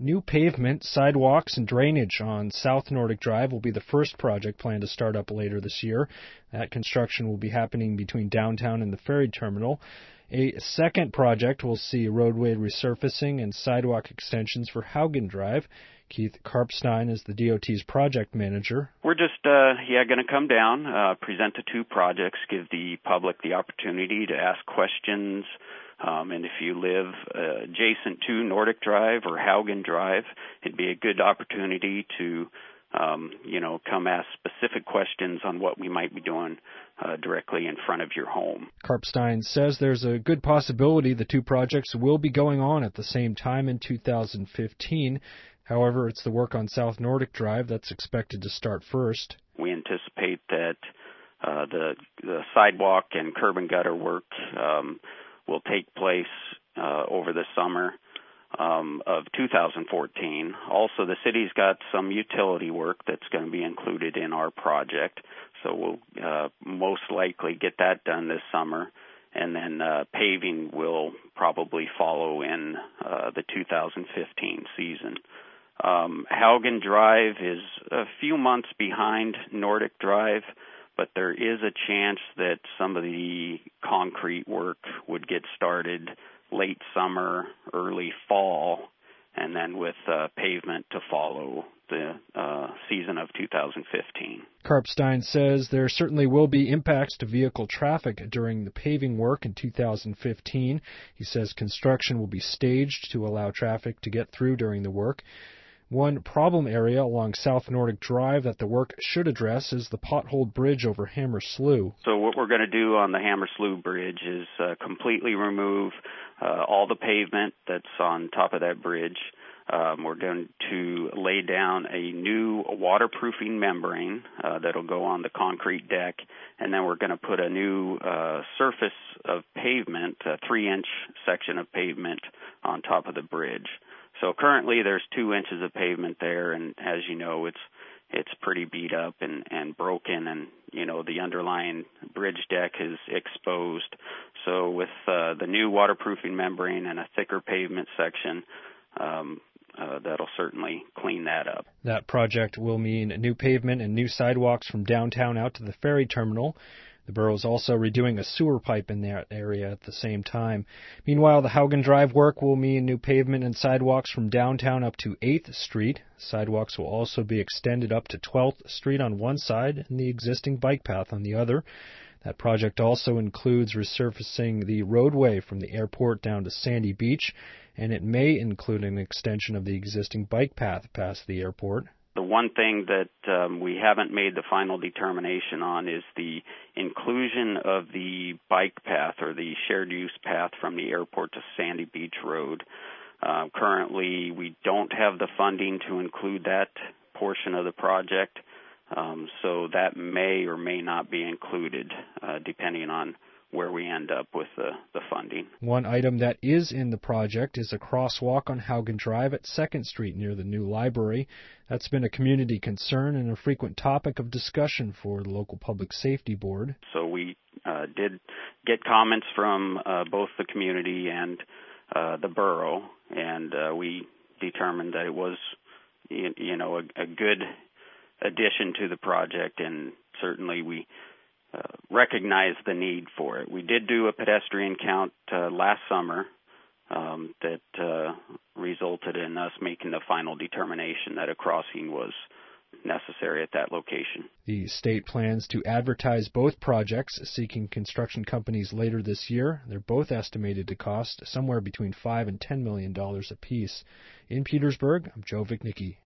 New pavement, sidewalks, and drainage on South Nordic Drive will be the first project planned to start up later this year. That construction will be happening between downtown and the ferry terminal. A second project will see roadway resurfacing and sidewalk extensions for Haugen Drive. Keith Karpstein is the DOT's project manager. We're just going to come down, present the two projects, give the public the opportunity to ask questions. And if you live adjacent to Nordic Drive or Haugen Drive, it'd be a good opportunity to, come ask specific questions on what we might be doing directly in front of your home. Karpstein says there's a good possibility the two projects will be going on at the same time in 2015. However, it's the work on South Nordic Drive that's expected to start first. We anticipate that the sidewalk and curb and gutter work will take place over the summer of 2014. Also, the city's got some utility work that's going to be included in our project, so we'll most likely get that done this summer, and then paving will probably follow in the 2015 season. Haugen Drive is a few months behind Nordic Drive, but there is a chance that some of the concrete work would get started late summer, early fall, and then with pavement to follow the season of 2015. Karpstein says there certainly will be impacts to vehicle traffic during the paving work in 2015. He says construction will be staged to allow traffic to get through during the work. One problem area along South Nordic Drive that the work should address is the potholed bridge over Hammer Slough. So what we're going to do on the Hammer Slough Bridge is completely remove all the pavement that's on top of that bridge. We're going to lay down a new waterproofing membrane that'll go on the concrete deck, and then we're going to put a new surface of pavement, a 3-inch section of pavement on top of the bridge. So currently there's 2 inches of pavement there, and as you know, it's pretty beat up and broken, and the underlying bridge deck is exposed. So with the new waterproofing membrane and a thicker pavement section, that'll certainly clean that up. That project will mean new pavement and new sidewalks from downtown out to the ferry terminal. The borough is also redoing a sewer pipe in that area at the same time. Meanwhile, the Haugen Drive work will mean new pavement and sidewalks from downtown up to 8th Street. Sidewalks will also be extended up to 12th Street on one side and the existing bike path on the other. That project also includes resurfacing the roadway from the airport down to Sandy Beach, and it may include an extension of the existing bike path past the airport. The one thing that we haven't made the final determination on is the inclusion of the bike path or the shared use path from the airport to Sandy Beach Road. Currently, we don't have the funding to include that portion of the project, so that may or may not be included depending on where we end up with the funding. One item that is in the project is a crosswalk on Haugen Drive at 2nd Street near the new library. That's been a community concern and a frequent topic of discussion for the local public safety board. So we did get comments from both the community and the borough, and we determined that it was a good addition to the project, and certainly we recognize the need for it. We did do a pedestrian count last summer that resulted in us making the final determination that a crossing was necessary at that location. The state plans to advertise both projects, seeking construction companies later this year. They're both estimated to cost somewhere between $5 and $10 million apiece. In Petersburg, I'm Joe Vignicki.